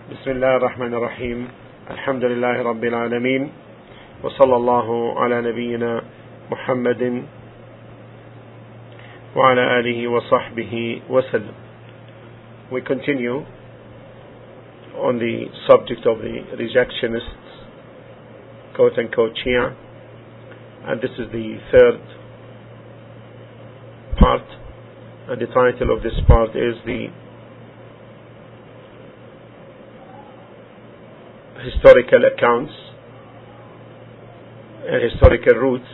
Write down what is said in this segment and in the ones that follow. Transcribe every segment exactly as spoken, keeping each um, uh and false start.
بسم الله الرحمن الرحيم. الحمد لله رب العالمين، وصلى الله على نبينا محمد وعلى آله وصحبه وسلم. We continue on the subject of the rejectionists, quote unquote Shia, and this is the third part, and the title of this part is the historical accounts and historical roots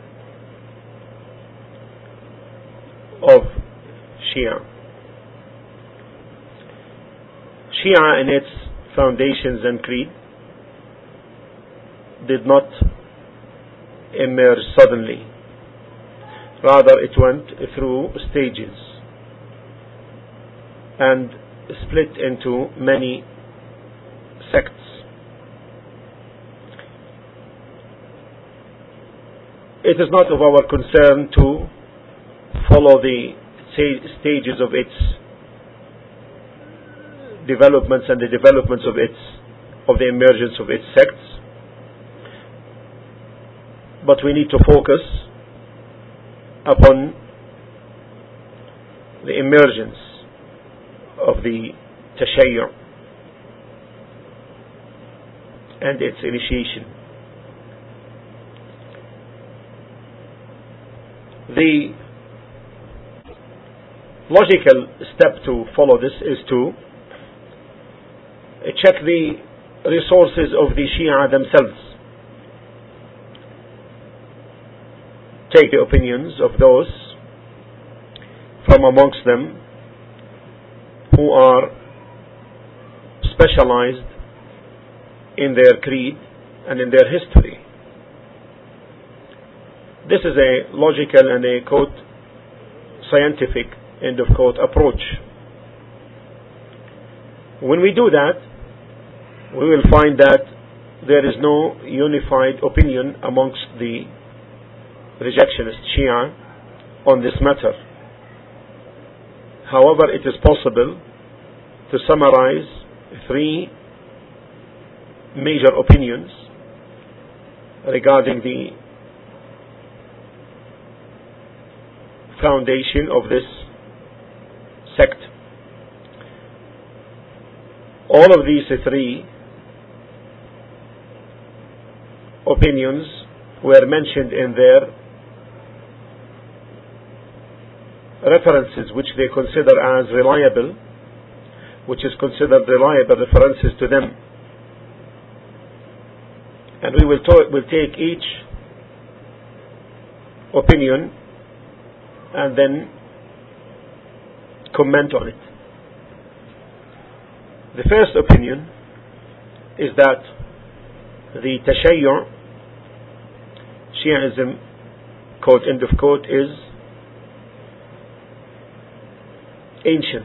of Shia. Shia in its foundations and creed did not emerge suddenly. Rather, it went through stages and split into many sects. It is not of our concern to follow the stages of its developments and the developments of its of the emergence of its sects, but we need to focus upon the emergence of the Tashayyu' and its initiation. The logical step to follow this is to check the resources of the Shia themselves. Take the opinions of those from amongst them who are specialized in their creed and in their history. This is a logical and a quote scientific end of quote approach. When we do that, we will find that there is no unified opinion amongst the rejectionist Shia on this matter. However, it is possible to summarize three major opinions regarding the foundation of this sect. All of these three opinions were mentioned in their references, which they consider as reliable, which is considered reliable references to them. And we will, to- will take each opinion and then comment on it. The first opinion is that the Tashayyu' Shiaism, quote end of quote, is ancient,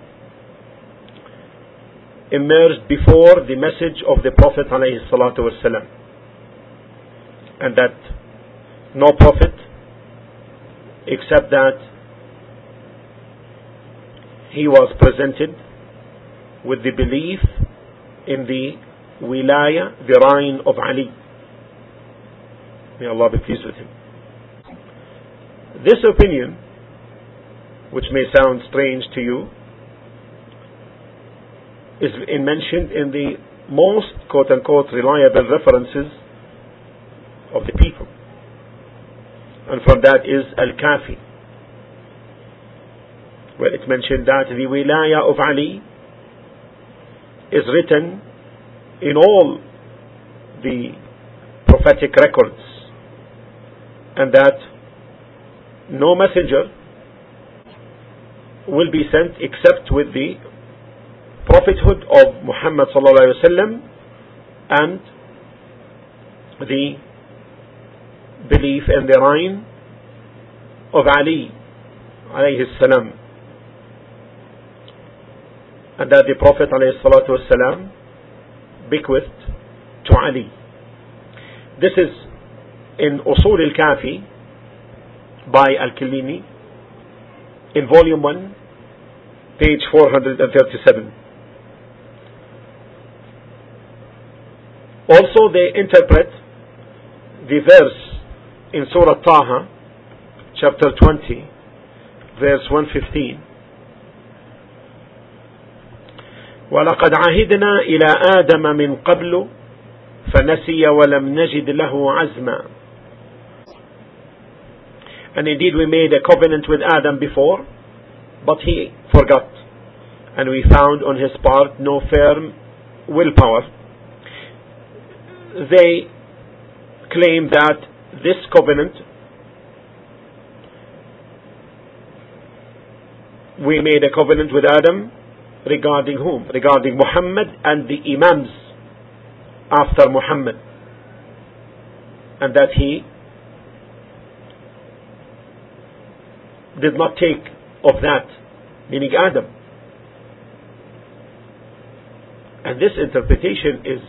emerged before the message of the Prophet alayhi salatu wasalam, and that no prophet except that he was presented with the belief in the wilaya, the reign of Ali. May Allah be pleased with him. This opinion, which may sound strange to you, is mentioned in the most quote unquote reliable references of the people. And from that is Al-Kafi, where it mentioned that the wilaya of Ali is written in all the prophetic records, and that no messenger will be sent except with the prophethood of Muhammad sallallahu alaihi wasallam and the belief in the reign of Ali alayhi salam, and that the Prophet alayhi salatu wasalam bequeathed to Ali. This is in Usul al-Kafi by Al-Kilini in volume one, page four hundred thirty-seven. Also they interpret the verse in Surah Taha, chapter twenty, verse one fifteen. وَلَقَدْ عَهِدْنَا إِلَى آدَمَ مِنْ قَبْلُ فَنَسِيَ وَلَمْ نَجِدْ لَهُ عَزْمًا. And indeed we made a covenant with Adam before, but he forgot, and we found on his part no firm willpower. They claim that this covenant we made a covenant with Adam regarding whom? Regarding Muhammad and the Imams after Muhammad, and that he did not take of that, meaning Adam. And this interpretation is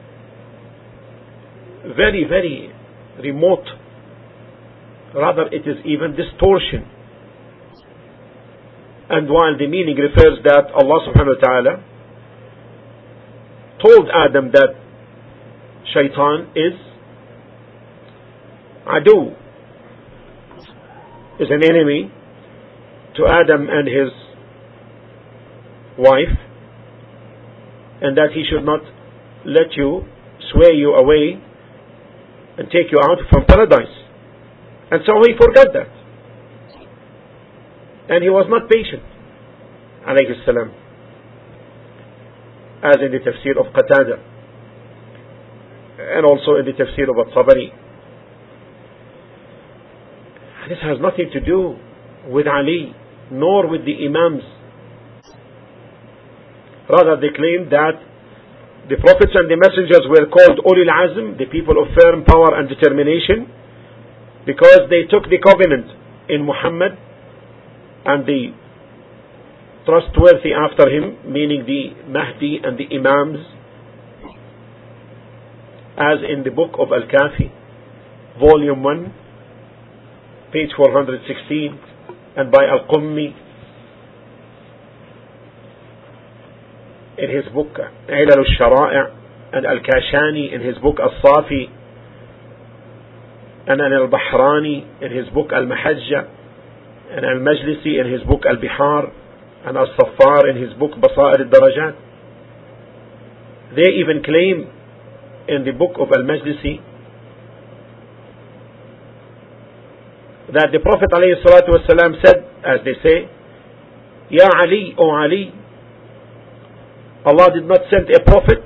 very, very remote. Rather, it is even distortion. And while the meaning refers that Allah subhanahu wa ta'ala told Adam that Shaitan is adu, is an enemy to Adam and his wife, and that he should not let you sway you away and take you out from paradise. And so he forgot that, and he was not patient, alayhi salam, as in the tafsir of Qatada and also in the tafsir of At-Tabari. This has nothing to do with Ali nor with the Imams. Rather, they claim that the prophets and the messengers were called Ulul Azm, the people of firm power and determination, because they took the covenant in Muhammad and the trustworthy after him, meaning the Mahdi and the Imams, as in the book of Al-Kafi, volume one, page four hundred sixteen, and by Al-Qummi in his book Ilal al-Shara'i', and Al-Kashani in his book Al-Safi, and Al-Bahrani in his book Al-Mahajja, and Al-Majlisi in his book Al-Bihar, and Al-Saffar in his book Basair al-Darajat. They even claim in the book of Al-Majlisi that the Prophet ﷺ said, as they say, Ya Ali, O Ali, Allah did not send a prophet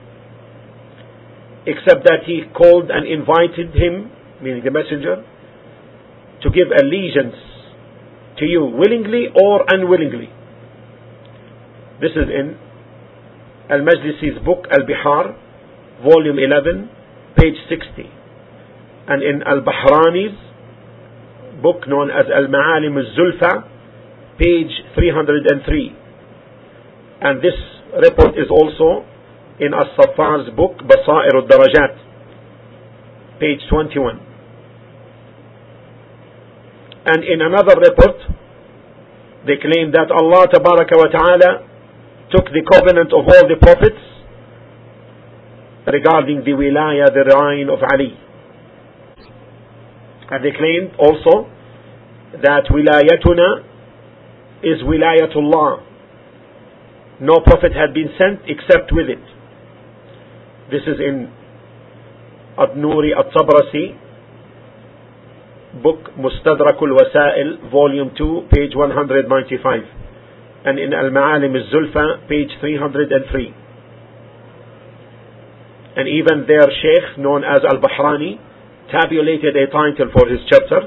except that he called and invited him, meaning the messenger, to give allegiance to you willingly or unwillingly. This is in Al-Majlisi's book Al-Bihar, volume eleven, page sixty, and in Al-Bahrani's book known as Al-Ma'alim al-Zulfa, page three hundred three. And this report is also in As-Saffar's book Basair al-Darajat, page twenty-one. And in another report they claim that Allah Tabaraka wa Ta'ala took the covenant of all the prophets regarding the wilaya, the reign of Ali. And they claimed also that wilayatuna is wilayatullah. No prophet had been sent except with it. This is in Ad-Nuri At-Tabrasi, book Mustadrak al-Wasail, volume two, page one hundred ninety-five, and in Al-Ma'alim al-Zulfa, page three hundred three. And even their sheikh, known as Al-Bahrani, tabulated a title for his chapter,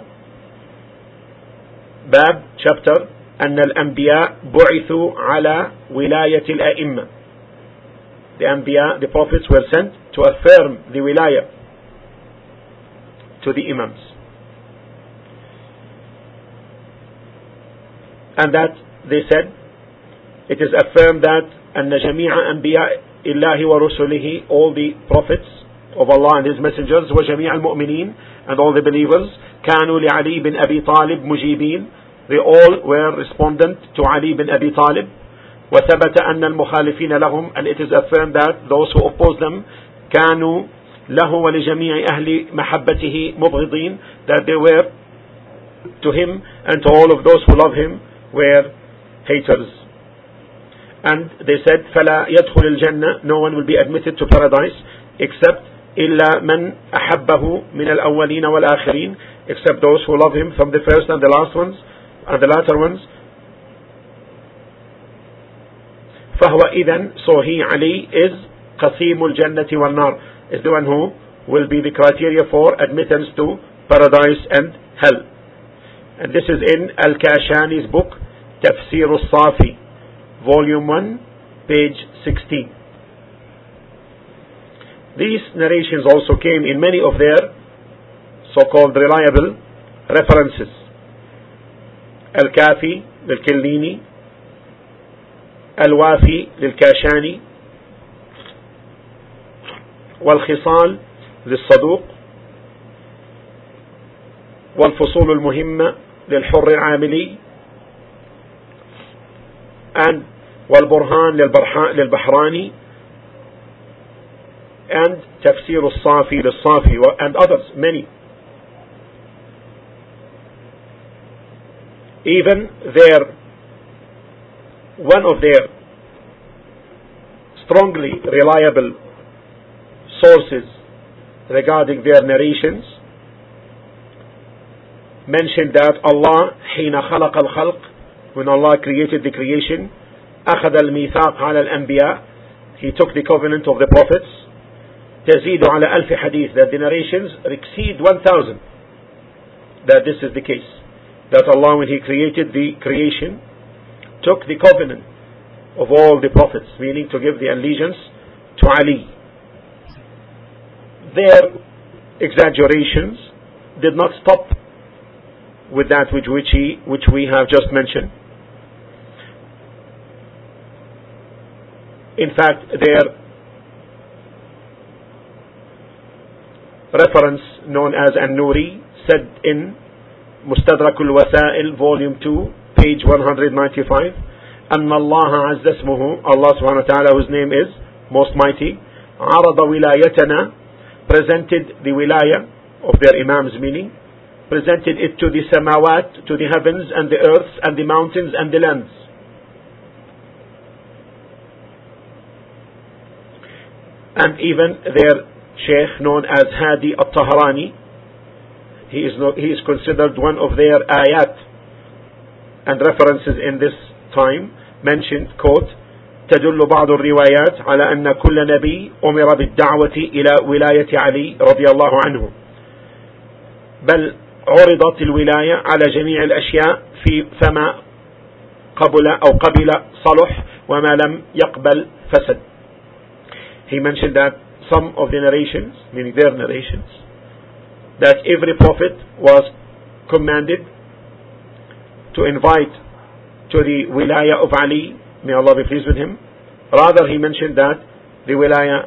Bab, chapter, أن الأنبياء بعثوا على ولاية الأئمة. The Anbiya, the prophets, were sent to affirm the wilaya to the Imams. And that, they said, it is affirmed that أن جميع أنبياء الله ورسله, all the prophets of Allah and His messengers, وجميع المؤمنين, and all the believers, كانوا لعلي بن أبي طالب مجيبين, they all were respondent to Ali bin Abi Talib. وثبت أن المخالفين لهم, and it is affirmed that those who oppose them, كانوا له ولجميع أهل محبته مبغضين, that they were to him and to all of those who love him were haters. And they said فلا يدخل الجنة, no one will be admitted to paradise except إلا من أحبه من الأولين والآخرين, except those who love him from the first and the last ones and the latter ones. فهو إذن, so he Ali is قسيم الجنة والنار, is the one who will be the criteria for admittance to paradise and hell. And this is in Al-Kashani's book Tafsir al-Safi, volume one, page sixteen. These narrations also came in many of their so-called reliable references. Al-Kafi lil-Killini, Al-Wafi lil-Kashani, Wal-Khisal lil-Saduq, Wal-Fusul al-Muhimma lil-Hurr al-Amili, and Wal-Burhan lil-Bahrani, and Tafsir al-Safi lil-Safi, and others, many. Even their one of their strongly reliable sources regarding their narrations mentioned that Allah حين خلق الخلق, when Allah created the creation, أخذ الميثاق على الأنبياء, he took the covenant of the prophets, تزيد على ألف حديث, that the narrations exceed one thousand, that this is the case, that Allah, when he created the creation, took the covenant of all the prophets, meaning to give the allegiance to Ali. Their exaggerations did not stop with that which, which, he, which we have just mentioned. In fact, their reference known as An-Nuri said in Mustadrak al-Wasail, volume two, page one ninety-five, أن الله عز اسمه, Allah subhanahu wa ta'ala, whose name is most mighty, عرض ولايتنا, presented the wilaya of their imams, meaning presented it to the samawat, to the heavens and the earths and the mountains and the lands. And even their sheikh known as Hadi al-Tahrani, he is, no, he is considered one of their ayat and references in this time, mentioned, quote, تدل بعض الروايات على أن كل نبي أمر بالدعوة إلى ولاية علي رضي الله عنه، بل عرضت الولاية على جميع الأشياء في فما قبل أو قبل صلح وما لم يقبل فسد. He mentioned that some of the narrations, meaning their narrations, that every prophet was commanded to invite to the wilaya of Ali, may Allah be pleased with him. Rather, he mentioned that the wilaya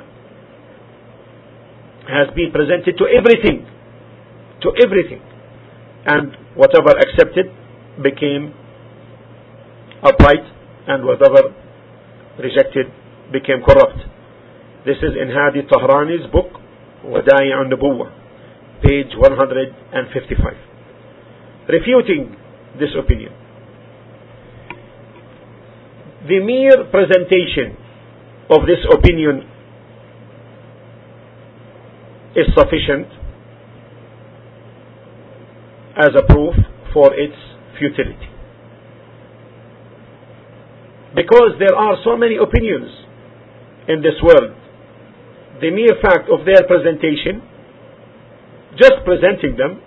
has been presented to everything, to everything, and whatever accepted became upright, and whatever rejected became corrupt. This is in Hadi Tahrani's book Wadai' an-Nubuwwah, page one fifty-five. Refuting this opinion, the mere presentation of this opinion is sufficient as a proof for its futility, because there are so many opinions in this world. The mere fact of their presentation, just presenting them,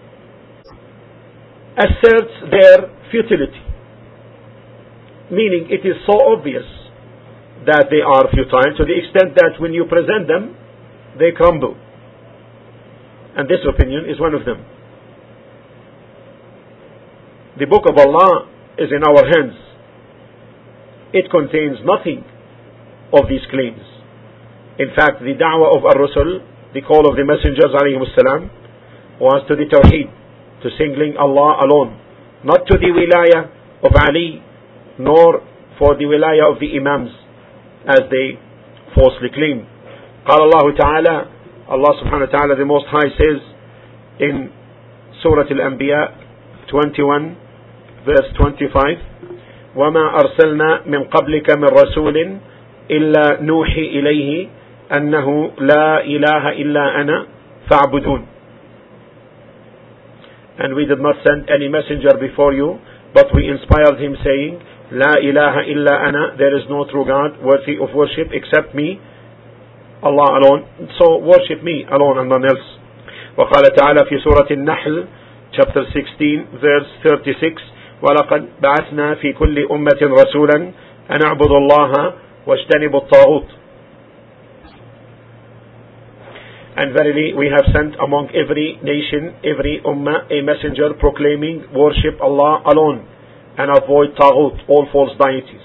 asserts their futility, meaning it is so obvious that they are futile to the extent that when you present them, they crumble. And this opinion is one of them. The book of Allah is in our hands. It contains nothing of these claims. In fact, the da'wah of Ar-Rusul, the call of the messengers alayhimus salam, was to the Tawheed, to singling Allah alone, not to the wilaya of Ali, nor for the wilaya of the Imams, as they falsely claim. قال الله تعالى, Allah subhanahu wa ta'ala the Most High says in Surah Al-Anbiya twenty-one verse twenty-five, وَمَا أَرْسَلْنَا مِنْ قَبْلِكَ مِنْ رَسُولٍ إِلَّا نُوحِي إِلَيْهِ أَنَّهُ لَا إِلَهَ إِلَّا أَنَا فَاعْبُدُونَ. And we did not send any messenger before you, but we inspired him saying, La ilaha illa ana, there is no true God worthy of worship except me, Allah alone. So worship me alone and none else. وقال تعالى في سورة النحل chapter sixteen verse thirty-six, وَلَقَدْ بَعَثْنَا فِي كُلِّ أُمَّةٍ رَسُولًا أَنْ أَعْبُدُوا اللَّهَ وَاجْتَنِبُوا الطَّاغُوتَ. And verily we have sent among every nation, every ummah, a messenger proclaiming worship Allah alone and avoid taghut, all false deities.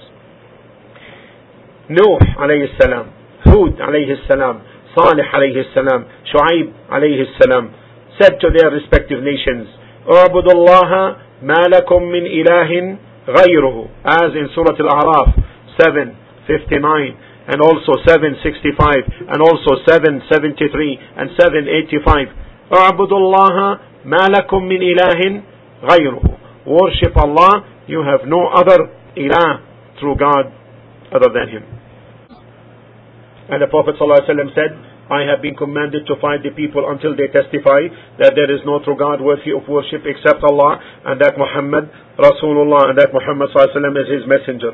Nuh alayhi salam, Hud alayhi salam, Salih alayhi salam, Shu'aib alayhi salam said to their respective nations, اعبدوا الله ما لكم من إله غيره, as in Surah Al-A'raf seven fifty-nine and also seven sixty-five and also seven seventy-three and seven eighty-five. اعبدوا الله ما لكم من إله غيره, worship Allah, you have no other ilah, true God, other than Him. And the Prophet ﷺ said, I have been commanded to fight the people until they testify that there is no true God worthy of worship except Allah, and that Muhammad Rasulullah, and that Muhammad ﷺ is His messenger.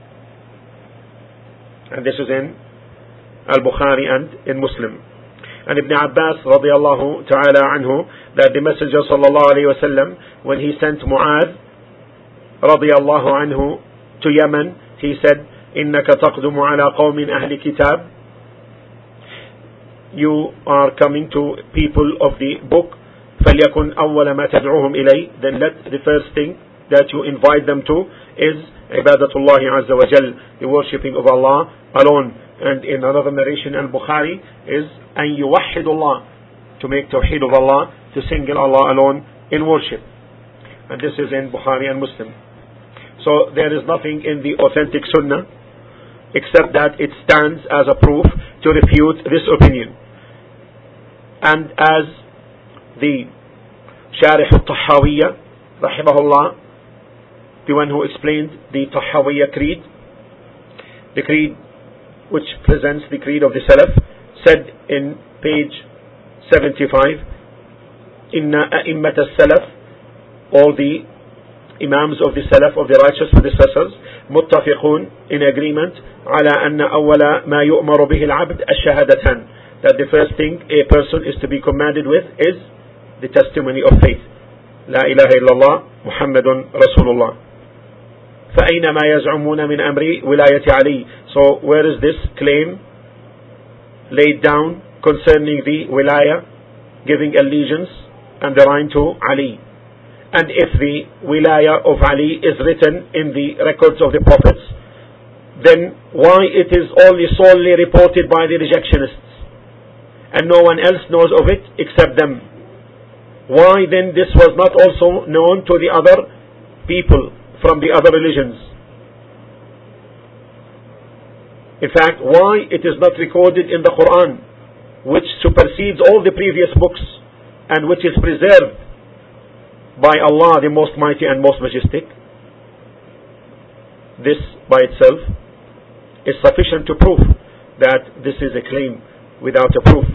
And this is in Al-Bukhari and in Muslim. And Ibn Abbas radiallahu ta'ala anhu, that the Messenger sallallahu alayhi wa sallam, when he sent Mu'adh radiallahu anhu to Yemen, he said, إِنَّكَ تَقْدُمُ عَلَى قَوْمٍ أَهْلِ كِتَابٍ, you are coming to people of the book, فَلْيَكُنْ أَوَّلَ مَا تَدْعُوهُمْ إِلَيْهِ, then let the first thing that you invite them to is Ibadatullah Azza wa Jal, the worshipping of Allah alone. And in another narration in Bukhari is أَن يُوَحِّدُ اللَّهِ, to make tawheed of Allah, to single Allah alone in worship. And this is in Bukhari and Muslim. So there is nothing in the authentic Sunnah except that it stands as a proof to refute this opinion. And as the Sharih al-Tahawiyya rahimahullah, the one who explained the Tahawiyya creed, the creed which presents the creed of the Salaf, said in page seventy-five, Inna a'immat al-Salaf, all the Imams of the Salaf, of the righteous predecessors, muttafiqun, in agreement, ala anna awwala ma yu'maru bihi al-abd ash-shahadatan, that the first thing a person is to be commanded with is the testimony of faith. La ilaha illallah Muhammadun Rasulullah. فَأَيْنَ مَا يَزْعُمُونَ مِنْ أَمْرِ وِلَايَةِ عَلِي, so where is this claim laid down concerning the wilaya, giving allegiance and the right to Ali? And if the wilaya of Ali is written in the records of the prophets, then why it is only solely reported by the rejectionists and no one else knows of it except them? Why then this was not also known to the other people from the other religions? In fact, why it is not recorded in the Quran, which supersedes all the previous books and which is preserved by Allah, the Most Mighty and Most Majestic? This by itself is sufficient to prove that this is a claim without a proof.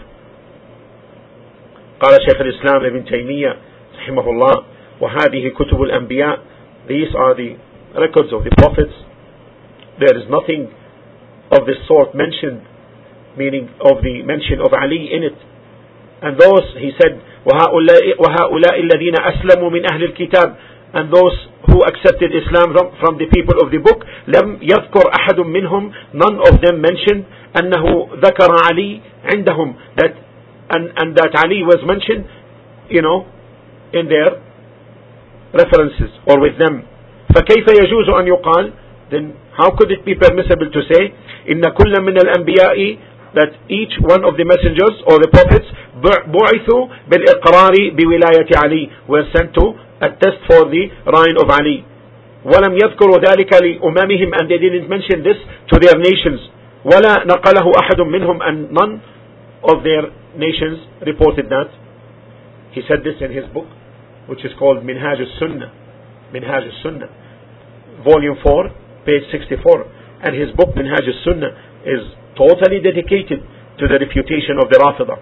قال شيخ الإسلام ابن تيمية رحمه الله, وهذه كتب الأنبياء, these are the records of the prophets. There is nothing of this sort mentioned, meaning of the mention of Ali in it. And those, he said, وَهَؤُلَاءِ الَّذِينَ أَسْلَمُوا مِنْ أَهْلِ الْكِتَابِ, and those who accepted Islam from the people of the book, لَمْ يَذْكُرْ أَحَدٌ مِّنْهُمْ, none of them mentioned أَنَّهُ ذَكَرَ عَلِي عِنْدَهُمْ, that and, and that Ali was mentioned, you know, in their references or with them. فَكَيْفَ يَجُوزُ أَنْ يُقَالْ, then how could it be permissible to say إِنَّ كُلَّ مِنَ الْأَنْبِيَاءِ, that each one of the messengers or the prophets بُعِثُوا بِالْإِقْرَارِ بِوِلَايَةِ عَلِي, were sent to attest for the reign of Ali. وَلَمْ يَذْكُرُوا ذَلِكَ لِأُمَمِهِمْ, and they didn't mention this to their nations. وَلَا نَقَلَهُ أَحَدٌ مِّنْهُمْ, and none of their nations reported that. He said this in his book, which is called Minhaj al-Sunnah. Minhaj al-Sunnah, volume four, page sixty-four. And his book, Minhaj al-Sunnah, is totally dedicated to the refutation of the Rafidah.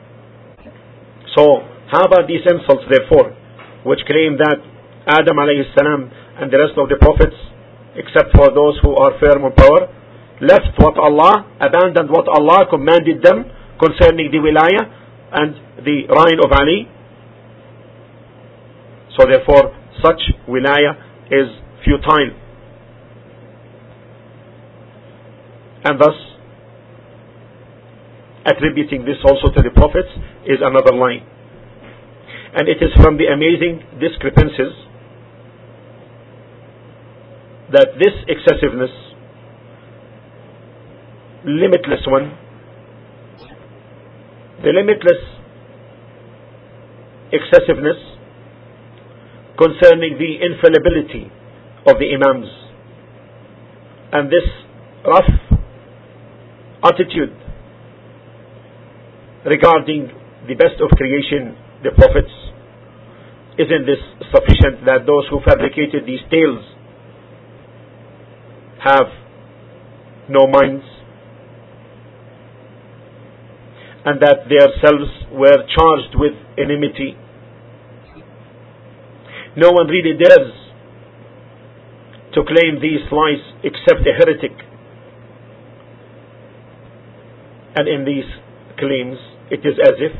So, how about these insults, therefore, which claim that Adam alayhi salam and the rest of the prophets, except for those who are firm on power, left what Allah, abandoned what Allah commanded them concerning the wilayah and the reign of Ali. So therefore, such wilayah is futile. And thus, attributing this also to the prophets is another lie. And it is from the amazing discrepancies that this excessiveness, limitless one, the limitless excessiveness concerning the infallibility of the Imams, and this rough attitude regarding the best of creation, the prophets, isn't this sufficient that those who fabricated these tales have no minds, and that their selves were charged with enmity? No one really dares to claim these lies except a heretic. And in these claims, it is as if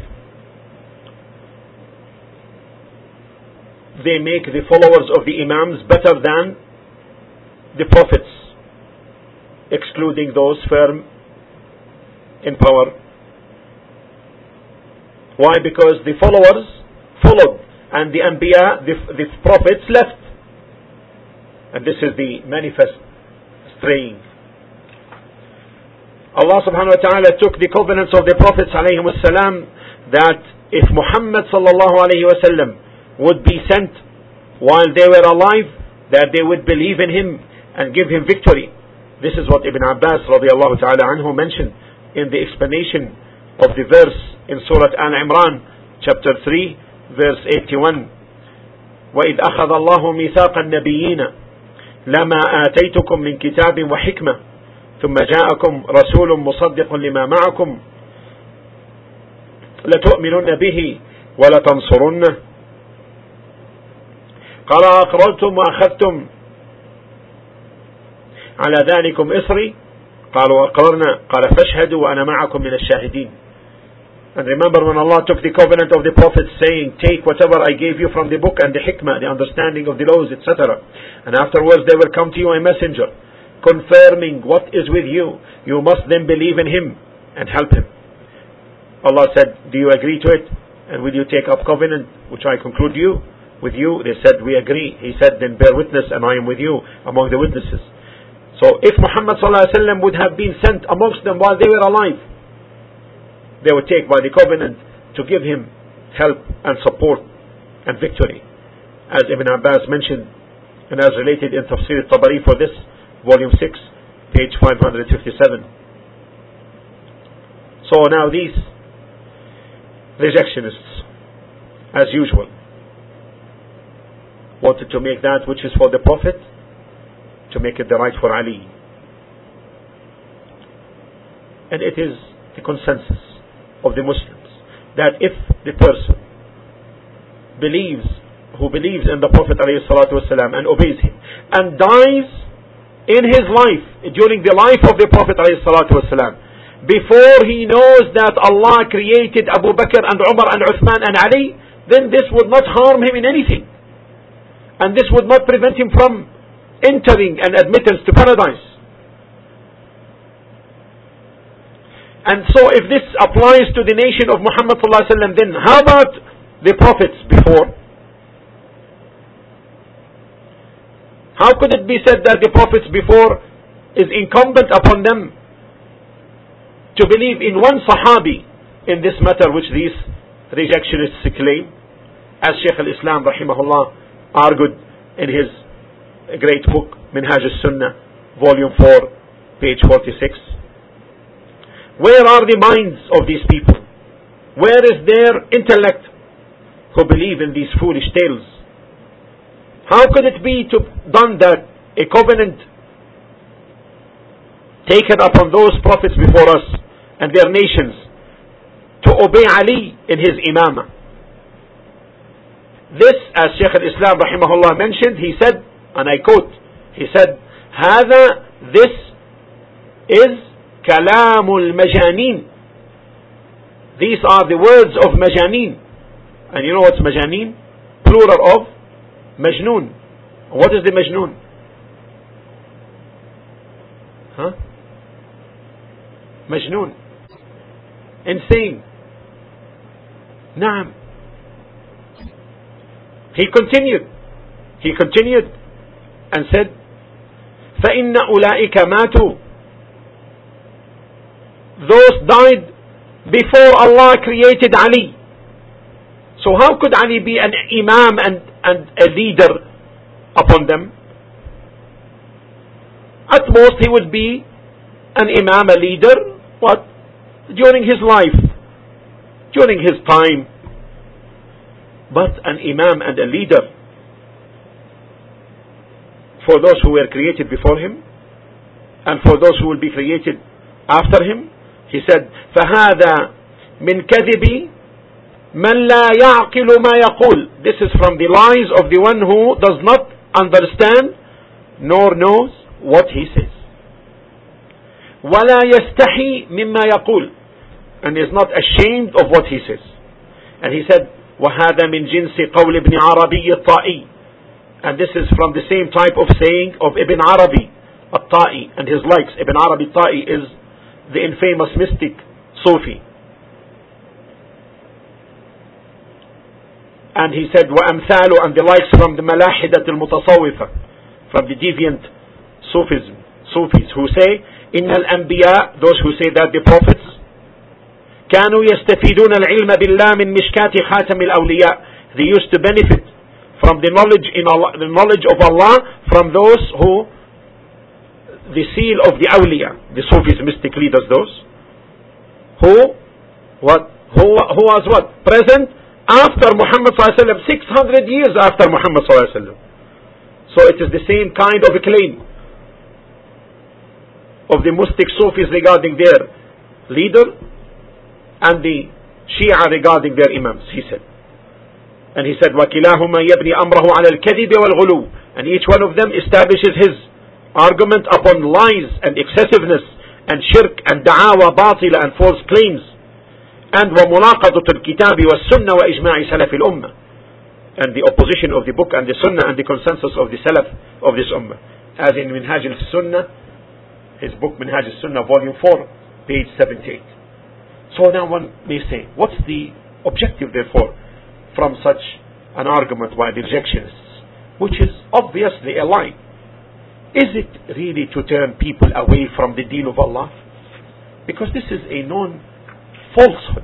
they make the followers of the Imams better than the prophets, excluding those firm in power. Why? Because the followers followed, and the Anbiya, the, the prophets, left. And this is the manifest straying. Allah subhanahu wa ta'ala took the covenants of the prophets alayhim as-salam that if Muhammad sallallahu alayhi wa sallam would be sent while they were alive, that they would believe in him and give him victory. This is what Ibn Abbas radiallahu ta'ala anhu mentioned in the explanation of the verse in Surah Al-Imran, chapter three, verse eighty-one. وَإِذْ أَخَذَ اللَّهُ مِيثَاقَ النَّبِيِّينَ لَمَا آتَيْتُكُم مِّن كِتَابٍ وَحِكْمَةٍ ثُمَّ جَاءَكُمْ رَسُولٌ مُصَدِّقٌ لِمَا مَعَكُمْ لَتُؤْمِنُنَّ بِهِ وَلَتَنصُرُنَّهُ قال أقررتم وأخذتم على ذلكم إصري قالوا أقررنا قال فاشهدوا وأنا معكم من الشاهدين. And remember when Allah took the covenant of the prophets, saying, take whatever I gave you from the book and the hikmah, the understanding of the laws, et cetera. And afterwards there will come to you a messenger confirming what is with you. You must then believe in him and help him. Allah said, do you agree to it? And will you take up covenant which I conclude you with you? They said, we agree. He said, then bear witness and I am with you among the witnesses. So if Muhammad sallallahu alaihi wasallam would have been sent amongst them while they were alive, they would take by the covenant to give him help and support and victory, as Ibn Abbas mentioned and as related in Tafsir al-Tabari for this, volume six, page five hundred fifty-seven. So now these rejectionists, as usual, wanted to make that which is for the Prophet, to make it the right for Ali. And it is the consensus of the Muslims that if the person believes, who believes in the Prophet ﷺ and obeys him, and dies in his life, during the life of the Prophet ﷺ, before he knows that Allah created Abu Bakr and Umar and Uthman and Ali, then this would not harm him in anything, and this would not prevent him from entering and admittance to paradise. And so if this applies to the nation of Muhammad sallallahu alaihi wasallam, then how about the prophets before? How could it be said that the prophets before is incumbent upon them to believe in one Sahabi in this matter which these rejectionists claim, as Shaykh al-Islam rahimahullah argued in his great book Minhaj al-Sunnah, volume four, page forty-six. Where are the minds of these people? Where is their intellect who believe in these foolish tales? How could it be to done that a covenant taken upon those prophets before us and their nations to obey Ali in his imamah? This, as Shaykh al-Islam rahimahullah mentioned, he said, and I quote, he said, هذا, this is كلام المجانين. These are the words of majaneen. And you know what's majaneen? Plural of majnoon. What is the majnoon? Huh? Majnoon. Insane. Naam. He continued. He continued and said, فَإِنَّ أُولَئِكَ مَاتُوا. Those died before Allah created Ali. So how could Ali be an imam and, and a leader upon them? At most he would be an imam, a leader, what? During his life, during his time. But an imam and a leader for those who were created before him and for those who will be created after him. He said, فَهَذَا مِنْ كَذِبِ مَنْ لَا يَعْقِلُ مَا يَقُولُ. This is from the lies of the one who does not understand nor knows what he says. وَلَا يَسْتَحِي مِمَّا يَقُولُ. And is not ashamed of what he says. And he said, وَهَذَا مِنْ جِنْسِ قَوْلِ ابْنِ عَرَبِيِّ الطَّائِي. And this is from the same type of saying of Ibn Arabi al-Ta'i and his likes. Ibn Arabi al-Ta'i is the infamous mystic Sufi. And he said, وَأَمْثَالُ, and the likes from the Malahidat al-Mutasawwifa, from the deviant Sufism, Sufis, who say, إِنَّ الْأَنْبِيَاء, those who say that the prophets, كانوا يستفيدون العلم بالله من مشكاة خاتم الأولياء. They used to benefit from the knowledge in Allah, the knowledge of Allah from those who, the seal of the awliya, the Sufis, mystic leaders, those who, what, who, who was what? Present after Muhammad sallallahu alaihi wasallam, six hundred years after Muhammad sallallahu alaihi wasallam. So it is the same kind of a claim of the mystic Sufis regarding their leader and the Shia regarding their imams, he said. And he said, وَكِلَاهُمَا يَبْنِي أَمْرَهُ عَلَى الْكَذِبِ وَالْغُلُوِ. And each one of them establishes his argument upon lies and excessiveness and shirk and da'awa batila and false claims. And وَمُنَاقَضَةُ الْكِتَابِ وَالسُّنَّةِ وَإِجْمَاعِ سَلَفِ الْأُمَّةِ. And the opposition of the book and the sunnah and the consensus of the salaf of this ummah. As in Minhaj al-Sunnah, his book Minhaj al-Sunnah, volume four, page seventy-eight. So now one may say, what's the objective therefore from such an argument by the rejectionists, which is obviously a lie? Is it really to turn people away from the deen of Allah? Because this is a known falsehood,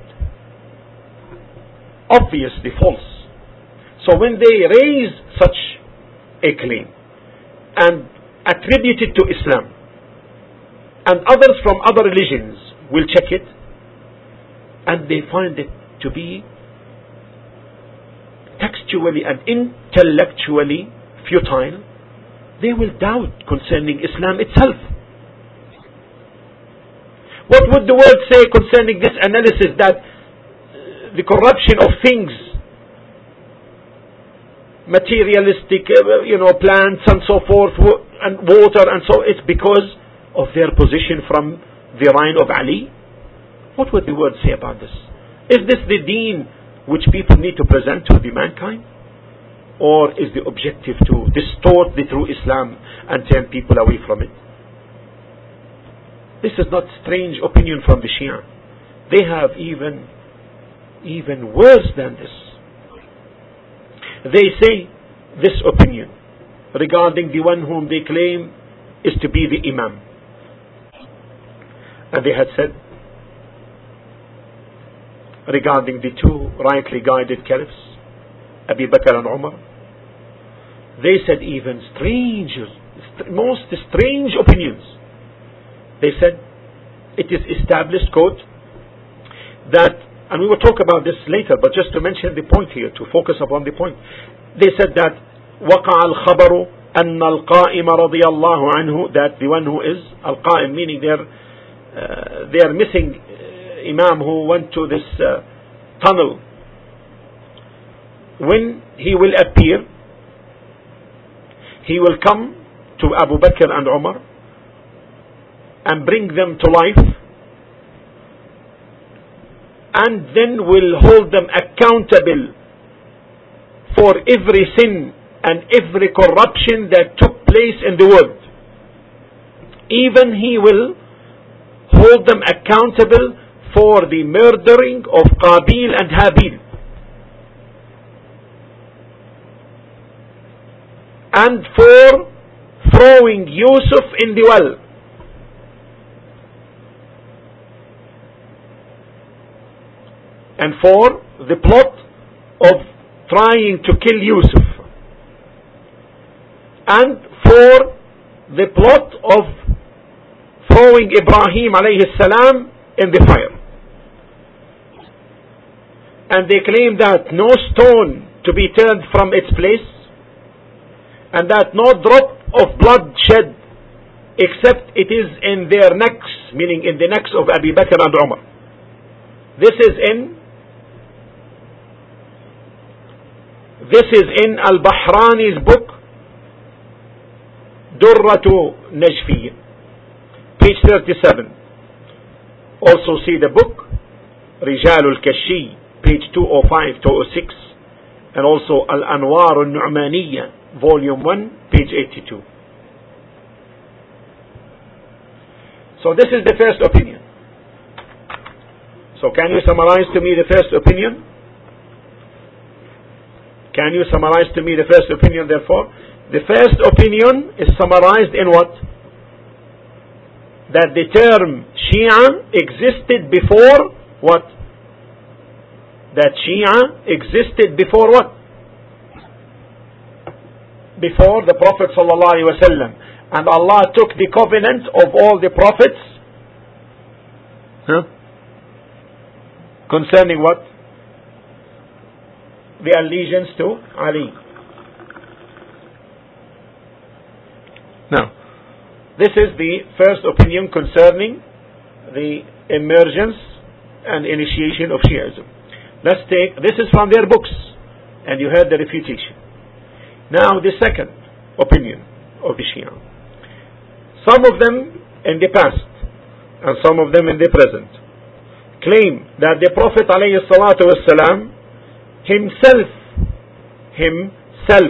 obviously false. So when they raise such a claim and attribute it to Islam, and others from other religions will check it, and they find it to be textually and intellectually futile, they will doubt concerning Islam itself. What would the world say concerning this analysis that the corruption of things, materialistic, you know, plants and so forth, and water and so, it's because of their position from the line of Ali? What would the world say about this? Is this the deen which people need to present to the mankind? Or is the objective to distort the true Islam and turn people away from it? This is not strange opinion from the Shia. They have even, even worse than this. They say this opinion regarding the one whom they claim is to be the Imam. And they had said, regarding the two rightly guided caliphs, Abu Bakr and Umar, they said even strange, most strange opinions. They said, it is established, quote, that, and we will talk about this later, but just to mention the point here, to focus upon the point. They said that وقع الخبر أن القائم رضي الله عنه, that the one who is القائم, meaning they're uh, they are missing uh, Imam who went to this uh, tunnel. When he will appear, he will come to Abu Bakr and Umar and bring them to life, and then will hold them accountable for every sin and every corruption that took place in the world. Even he will hold them accountable for the murdering of Qabil and Habil, and for throwing Yusuf in the well, and for the plot of trying to kill Yusuf, and for the plot of throwing Ibrahim alayhi salam in the fire. And they claim that no stone to be turned from its place, and that no drop of blood shed except it is in their necks, meaning in the necks of Abu Bakr and Umar. This is in This is in Al-Bahrani's book Durratu Najfiyya, page thirty-seven. Also see the book Rijal al-Kashi, page two oh five to two oh six, and also Al-Anwar al-Nu'maniyya, volume one, page eighty-two. So this is the first opinion. So can you summarize to me the first opinion? Can you summarize to me the first opinion, therefore? The first opinion is summarized in what? That the term Shia existed before what? That Shia existed before what? Before the Prophet sallallahu alaihi wasallam. And Allah took the covenant of all the prophets, huh? Concerning what? The allegiance to Ali. Now, this is the first opinion concerning the emergence and initiation of Shi'ism. Let's take, this is from their books, and you heard the refutation. Now the second opinion of the Shia. Some of them in the past, and some of them in the present, claim that the Prophet alayhi salatu wassalam himself, himself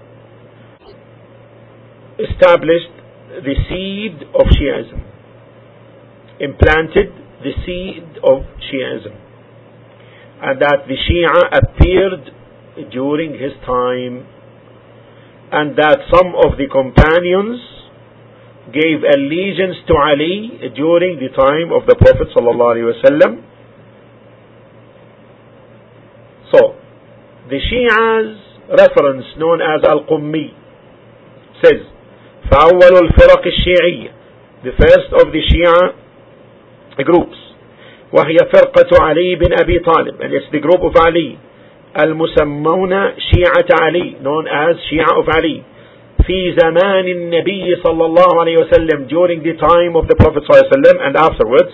established the seed of Shi'ism, implanted the seed of Shi'ism, and that the Shia appeared during his time, and that some of the companions gave allegiance to Ali during the time of the Prophet sallallahu alaihi wasallam. So, the Shia's reference, known as Al-Qummi, says, فَأَوَّلُ الْفِرَقِ الشِّيعِيَّةِ, the first of the Shia groups, وهي فرقة علي بن أبي طالب, and it's the group of Ali, المسمون شيعة علي, known as Shia of Ali, في زمان النبي صلى الله عليه وسلم, during the time of the Prophet صلى الله عليه وسلم, and afterwards,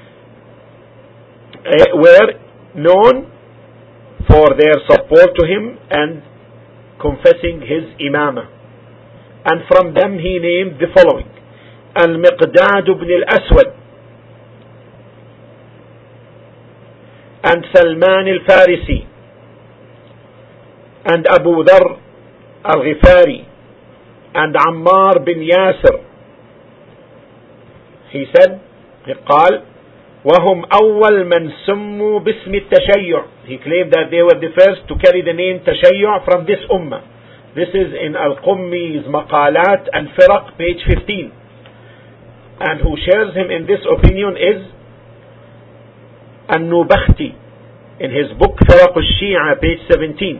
uh, were known for their support to him and confessing his imamah. And from them he named the following: Al-Miqdad ibn al-Aswad, and Salman al-Farisi, and Abu Dharr al-Ghifari, and Ammar bin Yasir. He said, he قال, وهم أول من سموا باسم التشيع. He claimed that they were the first to carry the name Tashayyu' from this ummah. This is in Al-Qummi's Maqalat and Firaq, page fifteen. And who shares him in this opinion is An-Nubakhti in his book Firaq al-Shia, page seventeen.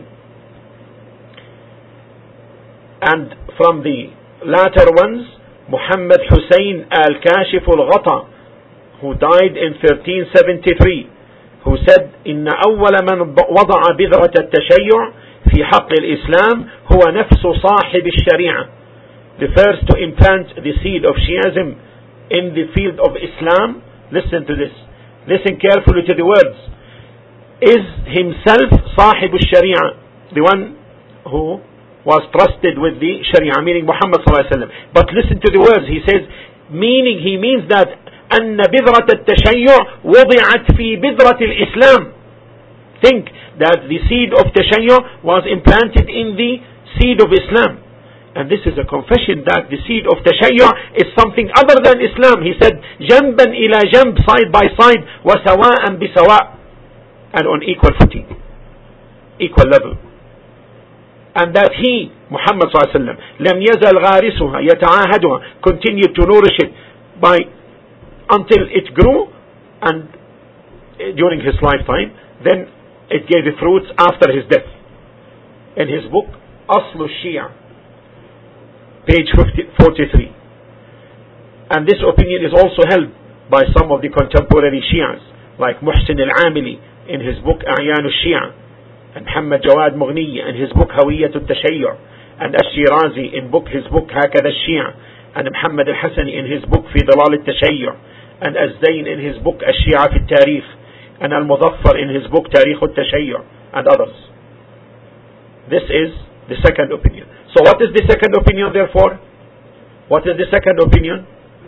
And from the latter ones, Muhammad Hussein al-Kashif al-Ghata who died in thirteen seventy-three, who said إن أول من وضع بذرة التشيع في حق الإسلام هو نفس صاحب الشريعة. The first to implant the seed of Shiism in the field of Islam, listen to this, listen carefully to the words, is himself صاحب الشريعة, the one who was trusted with the Sharia, meaning Muhammad sallallahu alaihi wasallam. But listen to the words, he says, meaning, he means that أن بذرة التشيع وضعت في بذرة الإسلام. Think that the seed of tashayyu was implanted in the seed of Islam. And this is a confession that the seed of tashayyu is something other than Islam. He said, جنبا إلى جنب, side by side, وسواء بسواء, and on equal footing, equal level. And that he, Muhammad sallallahu alaihi wasallam, لم يزل غارسها يتعاهدها, continued to nourish it by until it grew, and during his lifetime, then it gave the fruits after his death. In his book أصل الشيعة, page forty-three. And this opinion is also held by some of the contemporary Shias, like Muhsin al-Amili in his book أعيان الشيعة, and Muhammad Jawad Mughni in his book هوية التشيع, and Ash-Shirazi in book his book هكذا الشيعة, and Muhammad al-Hasani in his book في ظلال التشيع, and Az-Zayn in his book الشيعة في التاريخ, and Al-Muzaffar in his book تاريخ التشيع, and others. This is the second opinion. So what is the second opinion therefore? What is the second opinion?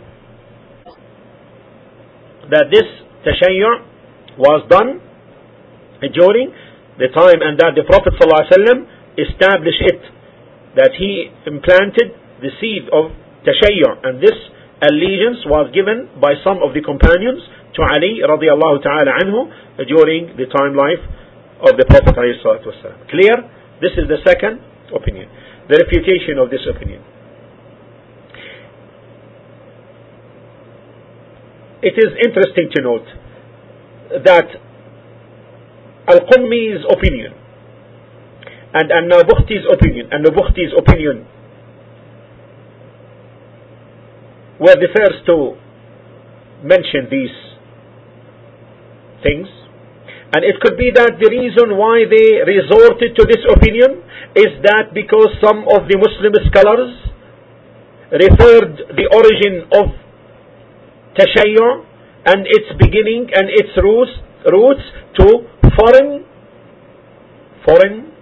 That this tashayyu was done during the time, and that the Prophet ﷺ established it, that he implanted the seed of tashayyu, and this allegiance was given by some of the companions to Ali radiallahu ta'ala anhu during the time life of the Prophet alayhi salatu wasalam. Clear? This is the second opinion. The refutation of this opinion. It is interesting to note that Al-Qummi's opinion and An-Nabukhti's opinion, An-Nabukhti's opinion were the first to mention these things, and it could be that the reason why they resorted to this opinion is that because some of the Muslim scholars referred the origin of tashayyu and its beginning and its roots, roots to foreign foreign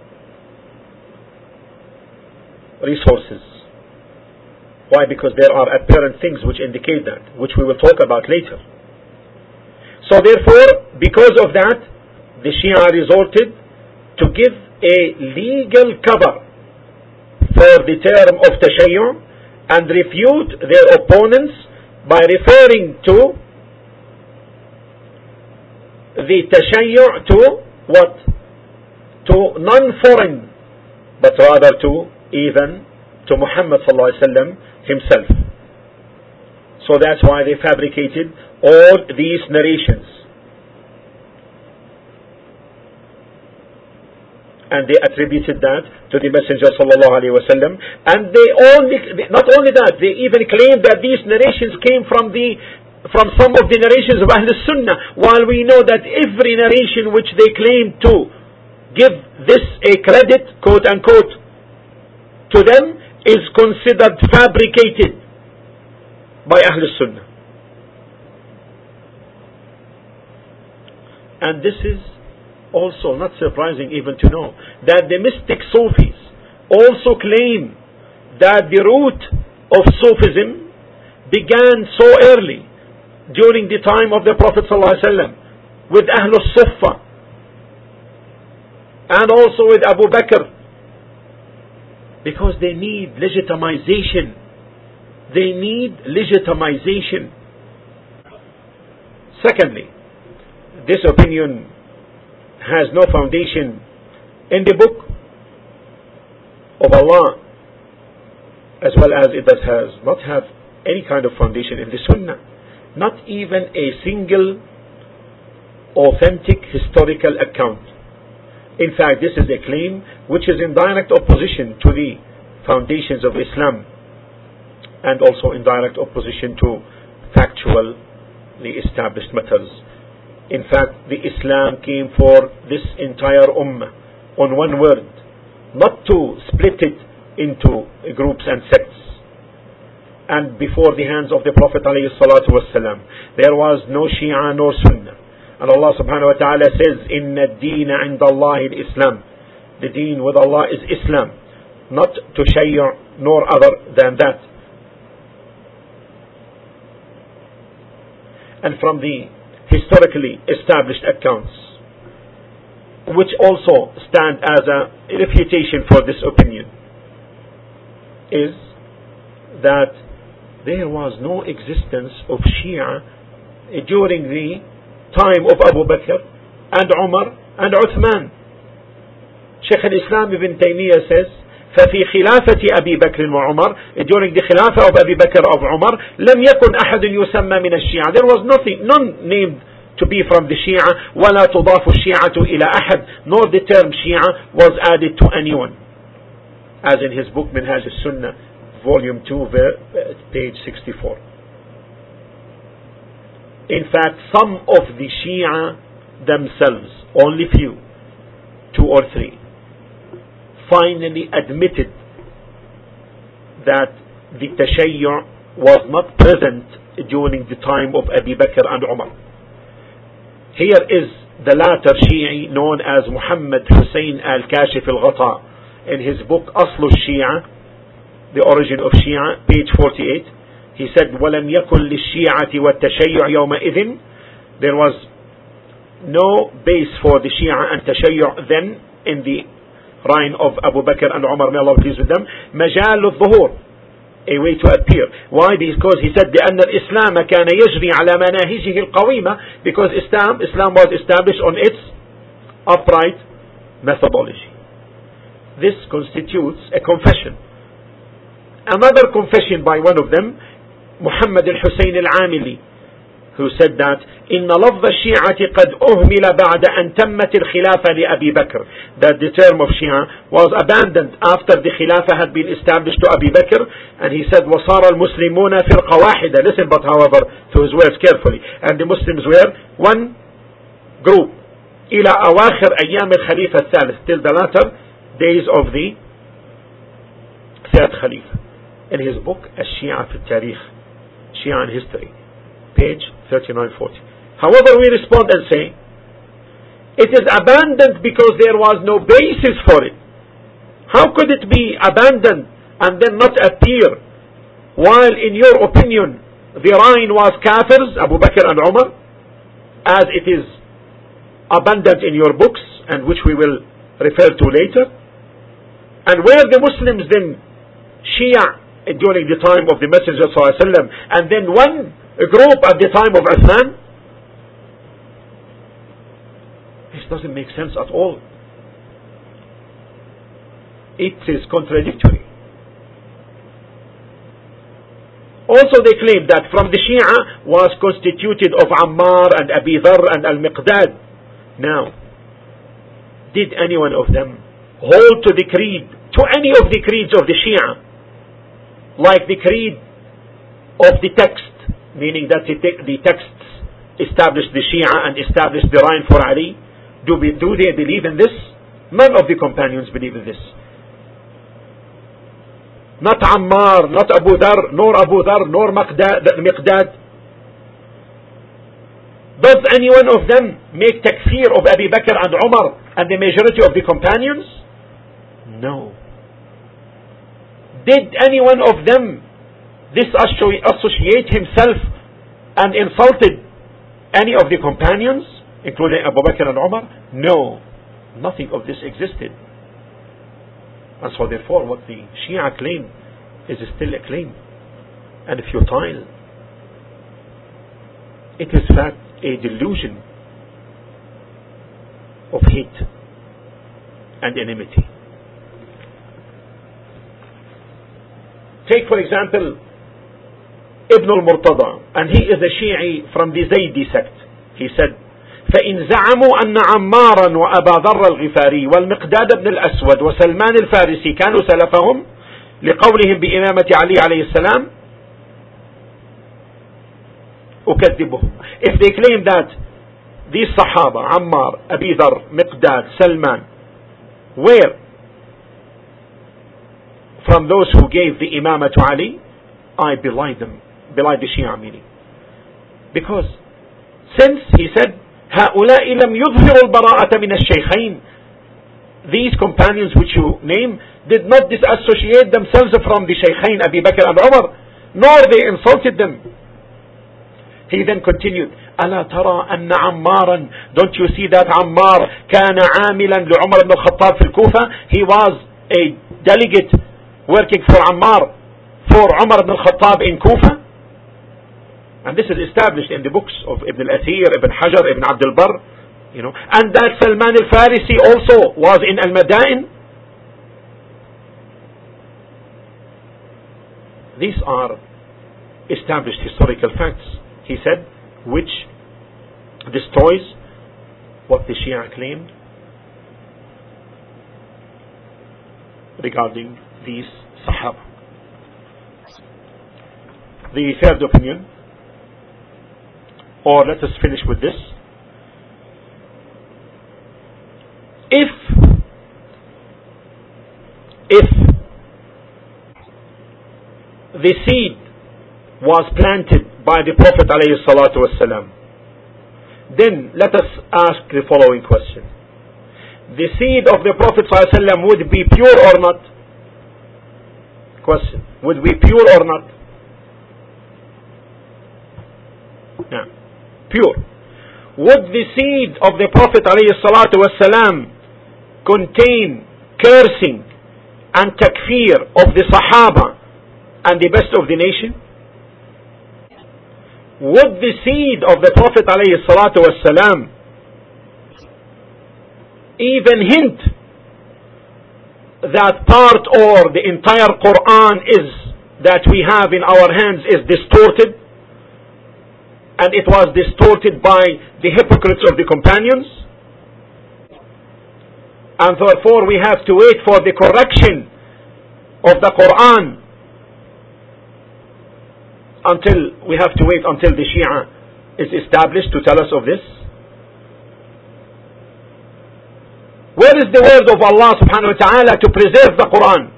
resources. Why? Because there are apparent things which indicate that, which we will talk about later. So therefore, because of that, the Shia resorted to give a legal cover for the term of tashayyu and refute their opponents by referring to the tashayyu to what? To non-foreign, but rather to even to Muhammad sallallahu alaihi wasallam himself. So that's why they fabricated all these narrations, and they attributed that to the Messenger sallallahu alaihi wasallam. And they only, not only that, they even claimed that these narrations came from the from some of the narrations of Ahl Sunnah, while we know that every narration which they claim to give this a credit, quote unquote, to them is considered fabricated by Ahl Sunnah. And this is also not surprising even to know that the mystic Sufis also claim that the root of Sufism began so early during the time of the Prophet ﷺ with Ahlul Suffa and also with Abu Bakr, because they need legitimization. They need legitimization. Secondly, this opinion has no foundation in the book of Allah, as well as it does has not have any kind of foundation in the Sunnah. Not even a single authentic historical account. In fact, this is a claim which is in direct opposition to the foundations of Islam, and also in direct opposition to factual the established matters. In fact, the Islam came for this entire ummah on one word, not to split it into groups and sects. And before the hands of the Prophet ﷺ, there was no Shia nor Sunnah. And Allah subhanahu wa ta'ala says, إِنَّ الدِّينَ عِنْدَ اللَّهِ الْإِسْلَامِ. The deen with Allah is Islam, not Tushayya nor other than that. And from the historically established accounts, which also stand as a refutation for this opinion, is that there was no existence of Shia during the time of Abu Bakr and Umar and Uthman. Shaykh al-Islam Ibn Taymiyyah says, ففي خلافة أبي بكر وعمر, during the Khilafah of Abu Bakr of Umar, لم يكن أحد يسمى من الشيعة. There was nothing, none named to be from the Shia. ولا تضاف الشيعة إلى أحد, nor the term Shia was added to anyone. As in his book Minhaj al-Sunnah, volume two, page sixty-four. In fact, some of the Shia themselves, only few, two or three, finally admitted that the Tashayyu' was not present during the time of Abu Bakr and Umar. Here is the latter Shi'i known as Muhammad Hussein al-Kashif al-Ghata in his book Asl al-Shia, The Origin of Shia, page forty-eight. He said, وَلَمْ يَكُنْ لِلشِّيعَةِ وَالتَّشَيُّعِ يَوْمَئِذٍ. There was no base for the Shia and Tashayyu' then in the reign of Abu Bakr and Umar, may Allah be pleased with them. مجال الظهور, a way to appear. Why? Because he said لأن الإسلام كان يجري على مناهجه القويمة, because Islam, Islam was established on its upright methodology. This constitutes a confession. Another confession by one of them, Muhammad al-Hussein al-Amili, who said that إن لفظ الشيعة قد أهمل بعد أن تمت الخلافة لأبي بكر, that the term of Shia was abandoned after the Khilafah had been established to Abu Bakr. And he said وصار المسلمون فرقة واحدة. Listen but however to his words carefully. And the Muslims were one group إلى أواخر أيام الخليفة الثالث, till the latter days of the third Khalifa. In his book الشيعة في التاريخ, Shia in History, page thirty-nine forty. However, we respond and say, it is abandoned because there was no basis for it. How could it be abandoned and then not appear, while in your opinion the reign was kafirs, Abu Bakr and Umar, as it is abundant in your books, and which we will refer to later? And were the Muslims then Shia during the time of the Messenger ﷺ, and then one group at the time of Uthman? This doesn't make sense at all. It is contradictory. Also they claim that from the Shia was constituted of Ammar and Abi Dharr and Al-Miqdad. Now, did any one of them hold to the creed, to any of the creeds of the Shia, like the creed of the text, meaning that the, te- the texts established the Shia and established the reign for Ali? Do, we, do they believe in this? None of the companions believe in this. Not Ammar, not Abu Dharr, nor Abu Dharr, nor Miqdad. Does any one of them make takfir of Abu Bakr and Umar and the majority of the companions? No. Did any one of them disassociate himself and insulted any of the companions, including Abu Bakr and Umar? No. Nothing of this existed. And so therefore what the Shia claim is still a claim, and futile. It is in fact a delusion of hate and enmity. Take for example Ibn al-Murtada, and he is a Shi'i from the Zaydi sect. He said, فإن زعموا أن عمارا وأبا ذر الغفاري والمقداد بن الأسود وسلمان الفارسي كانوا سلفهم لقولهم بإمامة علي عليه السلام أكذبهم. If they claim that these Sahaba, Ammar, Abi Dhar, Miqdad, Salman, were from those who gave the Imamah to Ali, I belie them, belie the Shia meaning. Because since he said, هؤلاء لم يظهروا البراءة من الشيخين, these companions which you name did not disassociate themselves from the Shaykhain Abu Bakr and Umar, nor they insulted them. He then continued, ألا ترى أن عمارا, don't you see that Ammar كان عاملا لعمر بن الخطاب في الكوفة, he was a delegate working for Ammar for Umar ibn al-Khattab in Kufa. And this is established in the books of Ibn al-Athir, Ibn Hajar, Ibn Abd al-Barr, you know, and that Salman al-Farisi also was in al-Madain. These are established historical facts, he said, which destroys what the Shia claimed regarding these Sahaba. The third opinion, or let us finish with this. If if the seed was planted by the Prophet alayhi salatu wasalam, then let us ask the following question. The seed of the Prophet sallallahu alaihi wasallam would be pure or not? Question. Would be pure or not? Yeah. Pure. Would the seed of the Prophet alayhi salatu wasalam contain cursing and takfir of the Sahaba and the best of the nation? Would the seed of the Prophet alayhi salatu wasalam even hint that part or the entire Quran is that we have in our hands is distorted, and it was distorted by the hypocrites of the companions, and therefore we have to wait for the correction of the Quran until we have to wait until the Shia is established to tell us of this? Where is the word of Allah subhanahu wa ta'ala to preserve the Quran?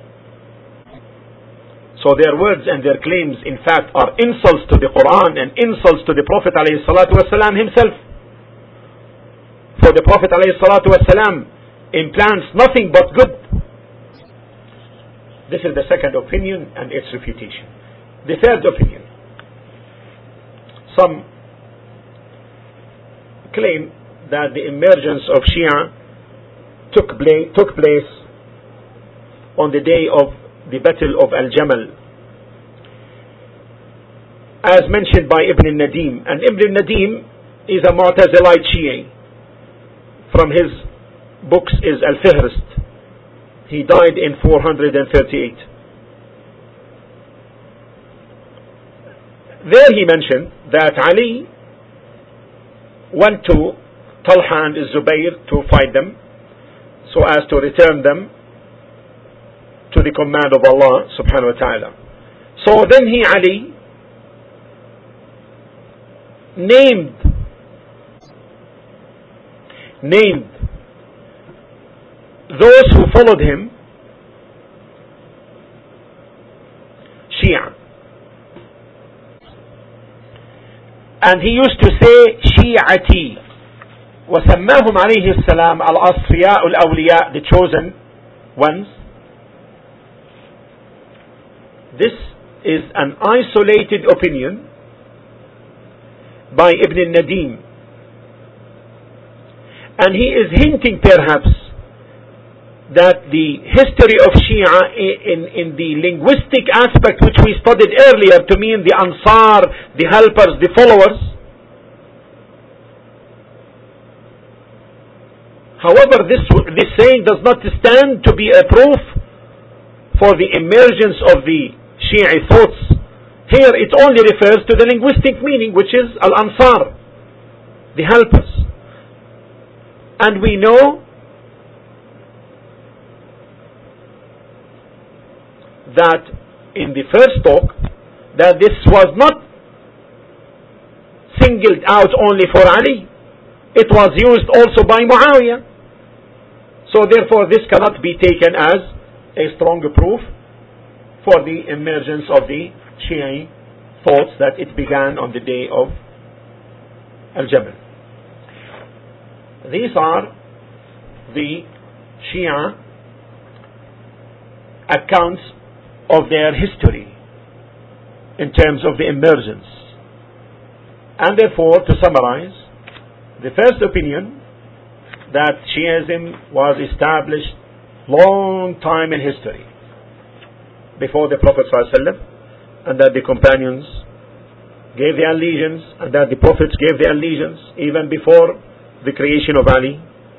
So their words and their claims in fact are insults to the Quran and insults to the Prophet alayhi salatu wasalam himself. For the Prophet alayhi salatu wasalam implants nothing but good. This is the second opinion and its refutation. The third opinion. Some claim that the emergence of Shia took place, took place on the day of the Battle of Al-Jamal, as mentioned by Ibn Nadim. And Ibn Nadim is a Mu'tazilite Shia. From his books is Al-Fihrist. He died in four hundred thirty-eight. There he mentioned that Ali went to Talha and Zubayr to fight them, so as to return them to the command of Allah subhanahu wa ta'ala. So then he, Ali, named named those who followed him Shia. And he used to say Shi'ati. وسماهم عليه السلام الأصفياء الأولياء, the chosen ones. This is an isolated opinion by Ibn Nadim, and he is hinting perhaps that the history of Shia in, in the linguistic aspect which we studied earlier to mean the Ansar, the helpers, the followers. However, this, this saying does not stand to be a proof for the emergence of the Shia thoughts. Here it only refers to the linguistic meaning, which is Al-Ansar, the helpers. And we know that in the first talk that this was not singled out only for Ali. It was used also by Muawiyah. So therefore this cannot be taken as a strong proof for the emergence of the Shia thoughts that it began on the day of Al-Jamal. These are the Shia accounts of their history in terms of the emergence. And therefore, to summarize, the first opinion that Shiism was established long time in history before the Prophet ﷺ, and that the companions gave their allegiance, and that the prophets gave their allegiance even before the creation of Ali.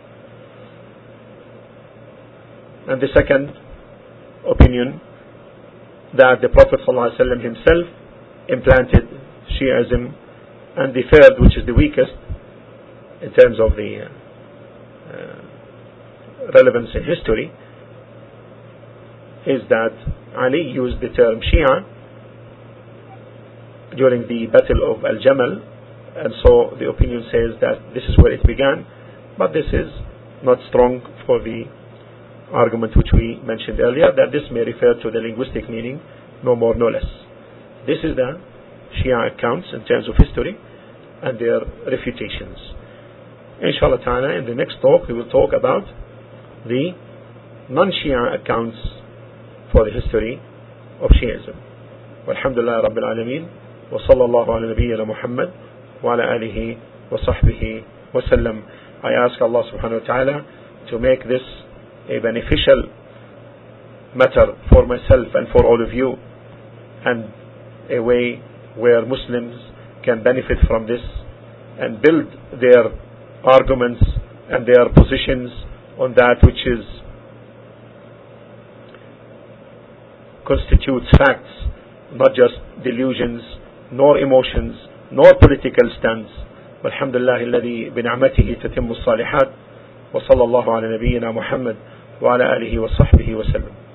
And the second opinion, that the Prophet ﷺ himself implanted Shiism. And the third, which is the weakest in terms of the uh, relevance in history, is that Ali used the term Shia during the Battle of Al-Jamal, and so the opinion says that this is where it began, but this is not strong for the argument which we mentioned earlier, that this may refer to the linguistic meaning, no more no less. This is the Shia accounts in terms of history and their refutations. Inshallah ta'ala, in the next talk we will talk about the non-Shia accounts for the history of Shiism. Walhamdulillah Rabbil Alameen, wa sallallahu ala nabiyyina Muhammad wa ala alihi wa sahbihi wa sallam. I ask Allah subhanahu wa ta'ala to make this a beneficial matter for myself and for all of you, and a way where Muslims can benefit from this and build their arguments and their positions on that which is constitutes facts, not just delusions, nor emotions, nor political stands. Walhamdulillah alladhi bin'amatihi tatimmu as-salihat, wa sallallahu ala nabiyyina Muhammad wa ala alihi wa sahbihi wa sallam.